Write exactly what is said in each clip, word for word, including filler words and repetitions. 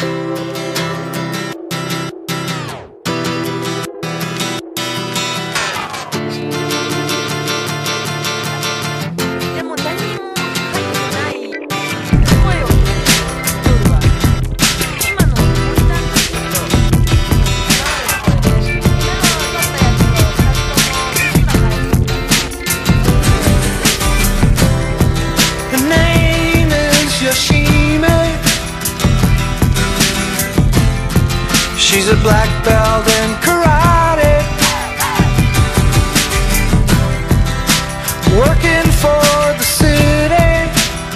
She's a black belt in karate, working for the city.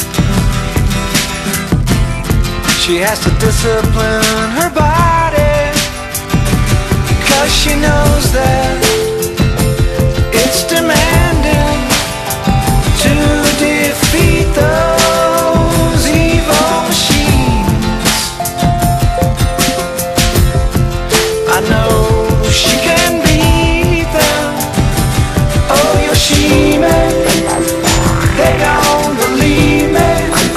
She has to discipline her body, 'cause she knows that it's demanding to defeat those evil machines. I know she can beat them. Oh, Yoshimi, they don't believe me,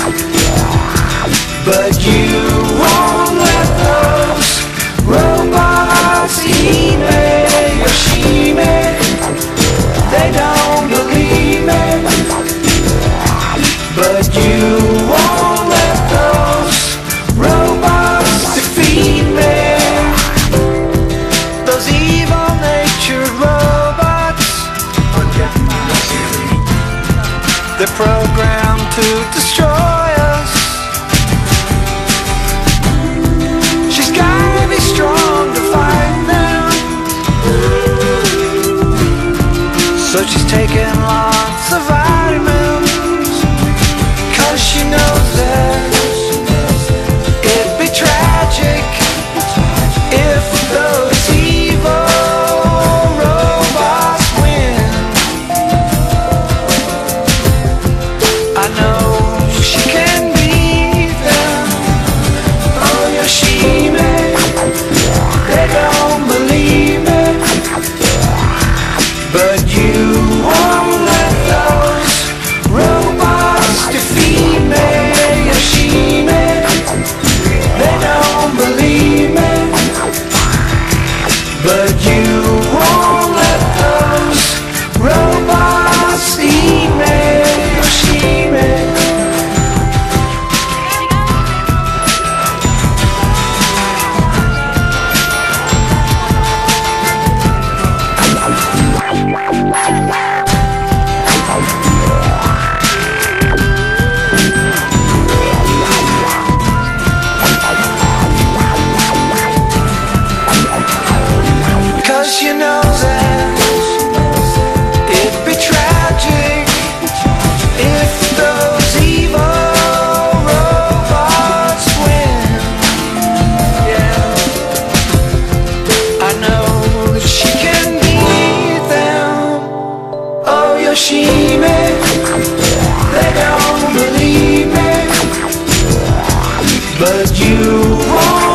but you won't let those robots eat me. Yoshimi, they don't believe me, but you won't let those robots defeat me. Those evil-natured robots, they're programmed to destroy us. She's gotta be strong to fight them, so she's taking lots of vitamins, 'cause she knows that it'd be tragic if those evil robots win. I know she can beat them. Oh, Yoshimi, they don't believe me, but you won't let those robots defeat me. Yoshimi, they don't believe me, but you won't let those robots eat me. Yoshimi. Cause you know that it'd be tragic if those evil robots win. Yeah, I know that she can beat them. Oh, Yoshimi, they don't believe me, but you won't.